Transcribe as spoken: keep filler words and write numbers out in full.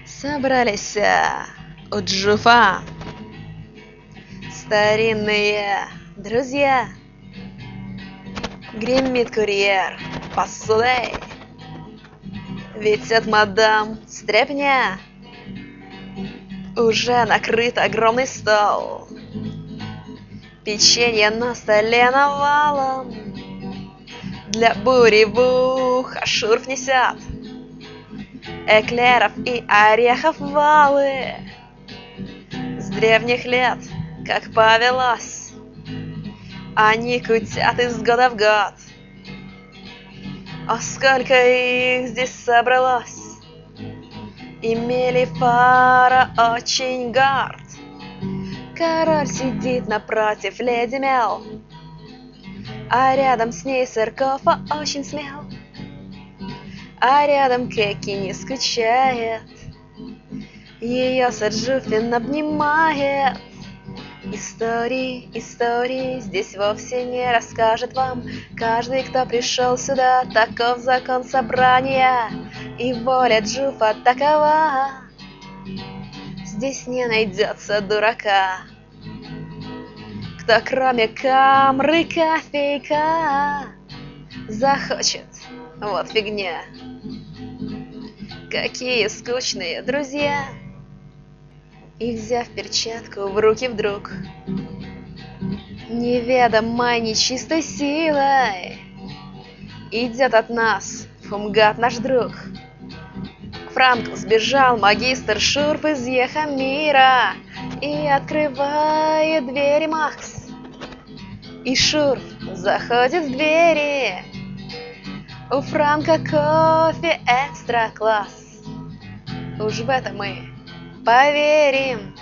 Собрались у Джуфа старинные друзья. Гремит курьер посудой, ведь от мадам стряпня. Уже накрыт огромный стол, печенье на столе навалом. Для буревуха шурф несет эклеров и орехов валы. С древних лет, как повелось, они кутят из года в год. О, сколько их здесь собралось! Имели фара очень горд. Король сидит напротив леди Мел, а рядом с ней сэр Кофа очень смел. А рядом Кэки не скучает, ее сэр Джуфин обнимает. Истории, истории здесь вовсе не расскажет вам каждый, кто пришел сюда. Таков закон собрания, и воля Джуфа такова. Здесь не найдется дурака, кто кроме камры кофейка захочет. Вот фигня. Какие скучные друзья. И, взяв перчатку в руки вдруг, неведомой нечистой силой идет от нас Фумгат наш друг. К Франку сбежал магистр Шурф из Ехамира и открывает двери Макс. И Шурф заходит в двери. У Франка кофе экстра класс. Уж в это мы поверим.